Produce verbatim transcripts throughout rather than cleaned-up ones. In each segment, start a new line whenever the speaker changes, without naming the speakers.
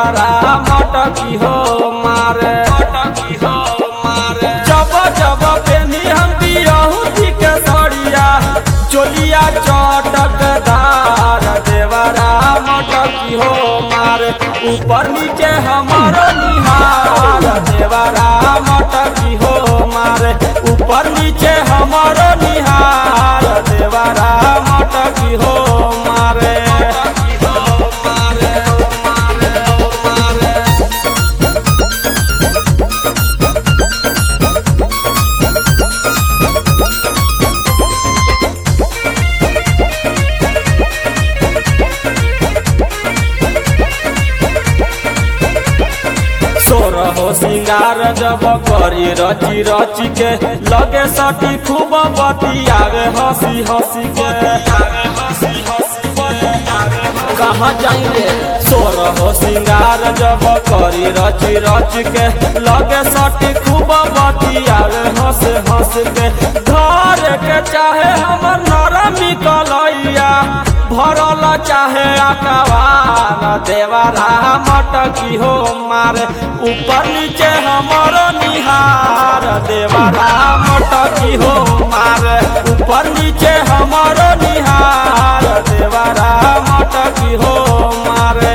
देवरा मटकी हो मारे मटकी हो मारे जब जब पेनी हम बियहुती के सड़िया चोलिया चटकदार देवरा मटकी हो मारे ऊपर नीचे हमारो निहार देवरा मटकी हो मारे ऊपर नीचे हमारो निहार देवरा मटकी हो मारे सोरहो सिंगार जब करी रची रची के लगे सटी खूब बतियावे हंसी हंसी के कहाँ जाएंगे सोरहो सिंगार जब करी रची रची के लगे सटी खूब बतियावे हंस हंस के घर के चाहे हमर नरमी कलैया भरल चाहे अकवार देवरा मटकी हो मारे ऊपर नीचे हमारो निहार देवरा मटकी हो मारे ऊपर नीचे हमारो निहार देवरा मटकी हो मारे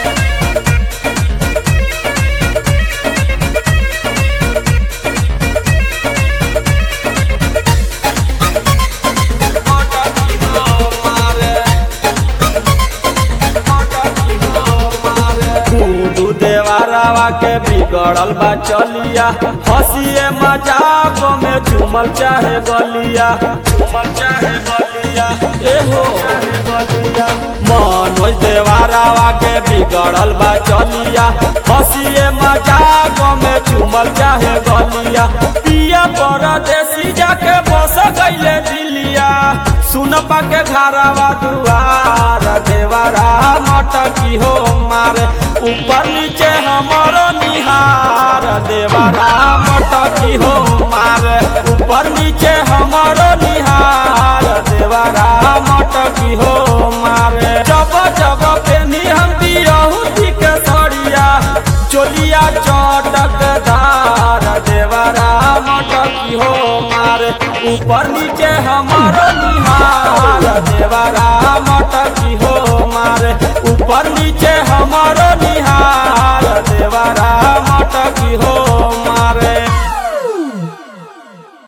देवरावा के बिगड़ल बा चलिया हंसिए मजाक में झूमल चाहे गलिया झूमल चाहे गलिया एहो गलिया मनोज देवरावा के बिगड़ल बा चलिया हंसिए मजाक में झूमल चाहे गलिया पिया परदेसी जाके बस गइले दिलिया सुनपा के घरवा दुआर देवरा मटकी हो मारे ऊपर नीचे हमारो निहार देवरा मटकी हो मारे ऊपर नीचे हमारो निहार देवरा मटकी हो मारे जब जब पेनी हम बियहुती के सड़िया चोलिया चटकदार देवरा मटकी हो मारे ऊपर नीचे हमारो निहार